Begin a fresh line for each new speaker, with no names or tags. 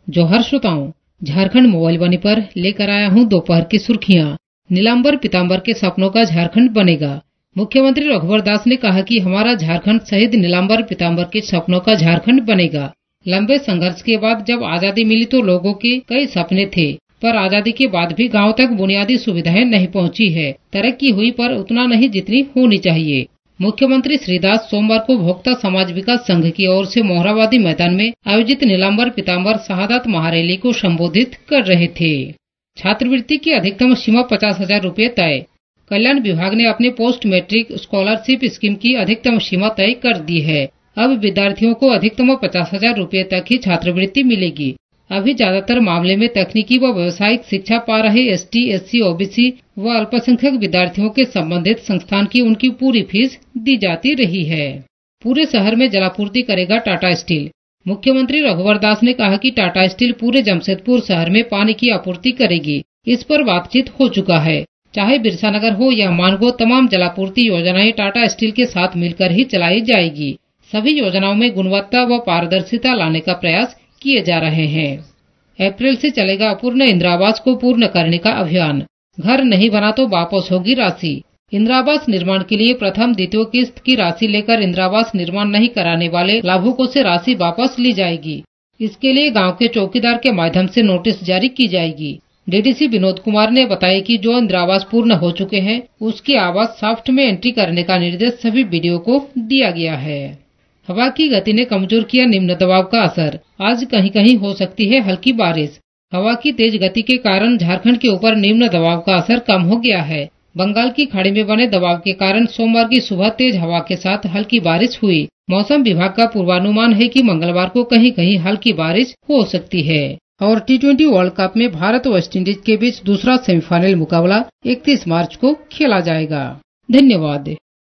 जोहर श्रोताओं, झारखंड मोबाइल वाणी पर लेकर आया हूं दोपहर की सुर्खियां। नीलांबर पीतांबर के सपनों का झारखंड बनेगा। मुख्यमंत्री रघुवर दास ने कहा कि हमारा झारखंड शहीद नीलांबर पीतांबर के सपनों का झारखंड बनेगा। लंबे संघर्ष के बाद जब आजादी मिली तो लोगों के कई सपने थे, पर आजादी के बाद भी गांव तक बुनियादी सुविधाएं नहीं पहुंची है। तरक्की हुई पर उतना नहीं जितनी होनी चाहिए। मुख्यमंत्री श्री दास सोमवार को भोक्ता समाज विकास संघ की ओर से मोहराबादी मैदान में आयोजित नीलांबर पीतांबर शहादत महारैली को संबोधित कर रहे थे। छात्रवृत्ति की अधिकतम सीमा 50,000 रूपए तय। कल्याण विभाग ने अपने पोस्ट मैट्रिक स्कॉलरशिप स्कीम की अधिकतम सीमा तय कर दी है। अब विद्यार्थियों को अधिकतम 50,000 रूपए तक ही छात्रवृत्ति मिलेगी। अभी ज्यादातर मामले में तकनीकी व व्यावसायिक शिक्षा पा रहे ST, SC, OBC व अल्पसंख्यक विद्यार्थियों के संबंधित संस्थान की उनकी पूरी फीस दी जाती रही है। पूरे शहर में जलापूर्ति करेगा टाटा स्टील। मुख्यमंत्री रघुवर दास ने कहा कि टाटा स्टील पूरे जमशेदपुर शहर में पानी की आपूर्ति करेगी। इस पर बातचीत हो चुका है। चाहे बिरसा नगर हो या मानगो, तमाम जलापूर्ति योजनाएं टाटा स्टील के साथ मिलकर ही चलाई जाएगी। सभी योजनाओं में गुणवत्ता व पारदर्शिता लाने का प्रयास किए जा रहे हैं। अप्रैल से चलेगा अपूर्ण इंदिरावास को पूर्ण करने का अभियान। घर नहीं बना तो वापस होगी राशि। इंदिरावास निर्माण के लिए प्रथम द्वितीय किस्त की राशि लेकर इंदिरावास निर्माण नहीं कराने वाले लाभुकों से राशि वापस ली जाएगी। इसके लिए गांव के चौकीदार के माध्यम से नोटिस जारी की जाएगी। DDC विनोद कुमार ने बताया कि जो इंदिरावास पूर्ण हो चुके हैं उसकी आवास साफ्ट में एंट्री करने का निर्देश सभी BDO को दिया गया है। हवा की गति ने कमजोर किया निम्न दबाव का असर। आज कहीं कहीं हो सकती है हल्की बारिश। हवा की तेज गति के कारण झारखंड के ऊपर निम्न दबाव का असर कम हो गया है। बंगाल की खाड़ी में बने दबाव के कारण सोमवार की सुबह तेज हवा के साथ हल्की बारिश हुई। मौसम विभाग का पूर्वानुमान है कि मंगलवार को कहीं कहीं हल्की बारिश हो सकती है। और T20 वर्ल्ड कप में भारत और वेस्ट इंडीज के बीच दूसरा सेमीफाइनल मुकाबला 31 मार्च को खेला जाएगा। धन्यवाद।